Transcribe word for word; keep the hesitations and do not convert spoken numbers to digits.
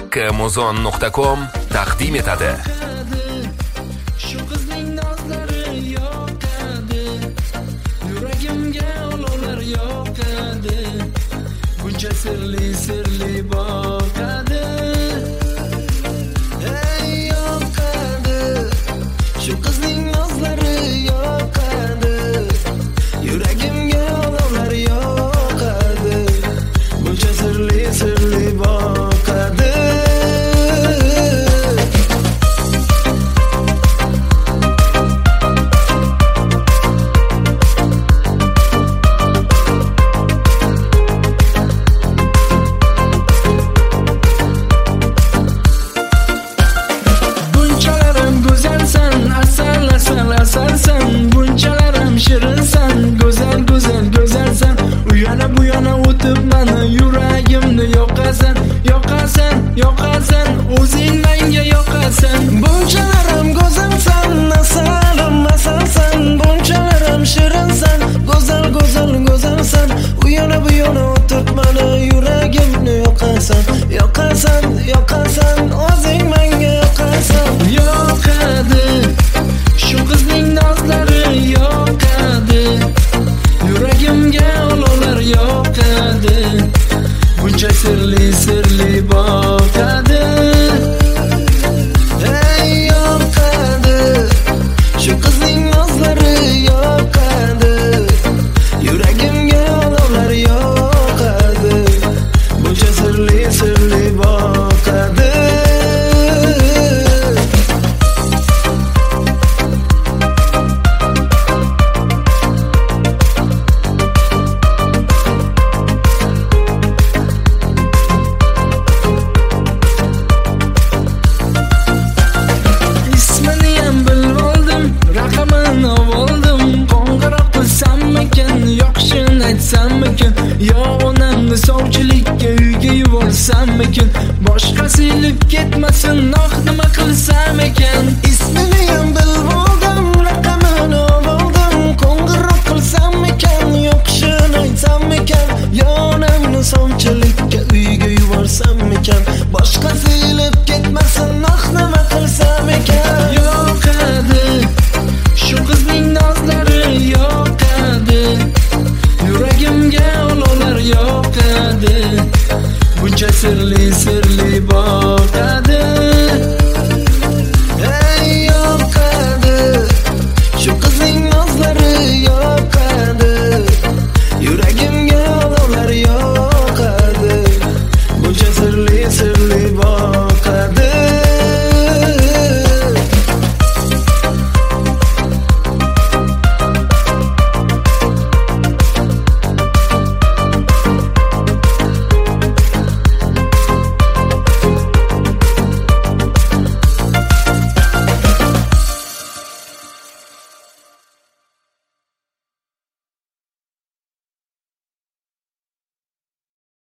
Muzon nuqta com taqdim etadi. Shu qizning nozlari yoqadi, yuragimga olovlar yoqadi, buncha sirli sirli boqadi. Ey yoqadi, shu qizning nozlari yoqadi, yuragimga olovlar yoqadi, buncha sirli sirli boqadi. Asalsan, bunchalarim shirinsan, go'zal go'zal go'zalsan, u yana bu yana o'tib meni yuragimni yoqasan, yoqasan, yoqasan, o'zing